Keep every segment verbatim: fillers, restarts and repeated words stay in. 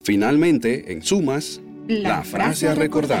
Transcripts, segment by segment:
Finalmente, en sumas, La la frase frase a a recordar. recordar.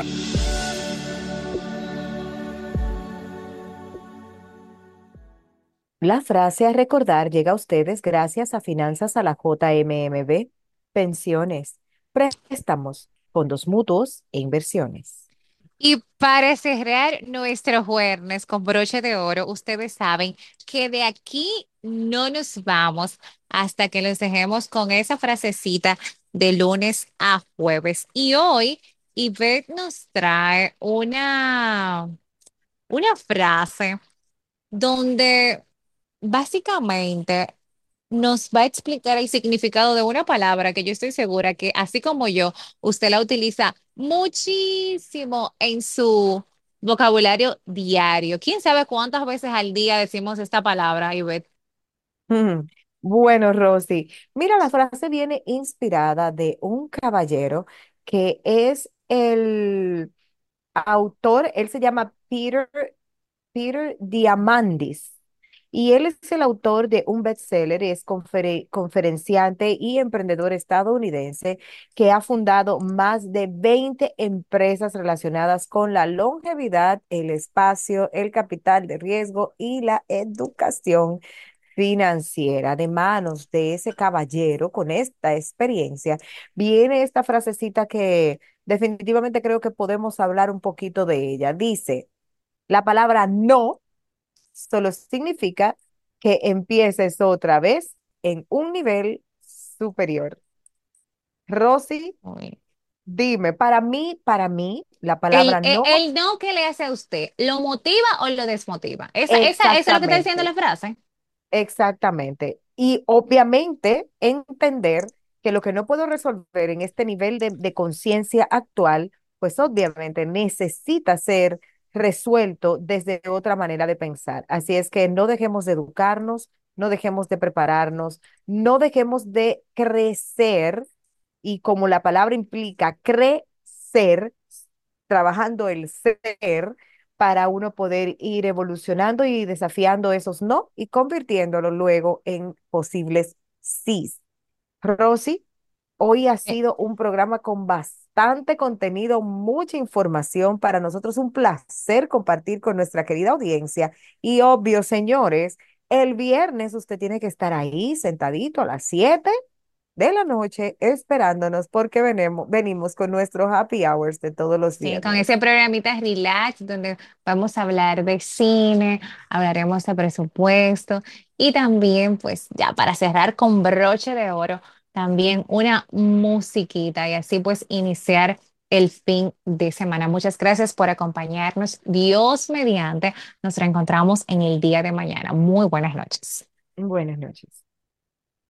La frase a recordar llega a ustedes gracias a Finanzas a la J M M B, pensiones, préstamos, fondos mutuos e inversiones. Y para cerrar nuestro jueves con broche de oro, ustedes saben que de aquí no nos vamos hasta que los dejemos con esa frasecita de lunes a jueves. Y hoy, Ivette nos trae una, una frase donde básicamente nos va a explicar el significado de una palabra que yo estoy segura que, así como yo, usted la utiliza muchísimo en su vocabulario diario. ¿Quién sabe cuántas veces al día decimos esta palabra, Ivette? Mm, Bueno, Rosy, mira, la frase viene inspirada de un caballero que es el autor, él se llama Peter Peter Diamandis. Y él es el autor de un bestseller, es confere- conferenciante y emprendedor estadounidense que ha fundado más de veinte empresas relacionadas con la longevidad, el espacio, el capital de riesgo y la educación financiera. De manos de ese caballero con esta experiencia, viene esta frasecita que definitivamente creo que podemos hablar un poquito de ella. Dice, la palabra no solo significa que empieces otra vez en un nivel superior. Rosy, Uy. dime, para mí, para mí, la El, palabra el, no, el no que le hace a usted, ¿lo motiva o lo desmotiva? Esa, esa, eso es lo que está diciendo exactamente. la frase. Exactamente. Y obviamente entender que lo que no puedo resolver en este nivel de, de conciencia actual, pues obviamente necesita ser resuelto desde otra manera de pensar. Así es que no dejemos de educarnos, no dejemos de prepararnos, no dejemos de crecer y como la palabra implica crecer, trabajando el ser para uno poder ir evolucionando y desafiando esos no y convirtiéndolo luego en posibles sís. Rosy, hoy ha Eh, sido un programa con bastante contenido, mucha información. Para nosotros un placer compartir con nuestra querida audiencia. Y obvio, señores, el viernes usted tiene que estar ahí sentadito a las siete de la noche esperándonos porque venimos, venimos con nuestros happy hours de todos los Sí, con viernes. ese programita relax donde vamos a hablar de cine, hablaremos de presupuesto y también, pues ya para cerrar con broche de oro, también una musiquita y así pues iniciar el fin de semana. Muchas gracias por acompañarnos. Dios mediante, nos reencontramos en el día de mañana. Muy buenas noches. Buenas noches.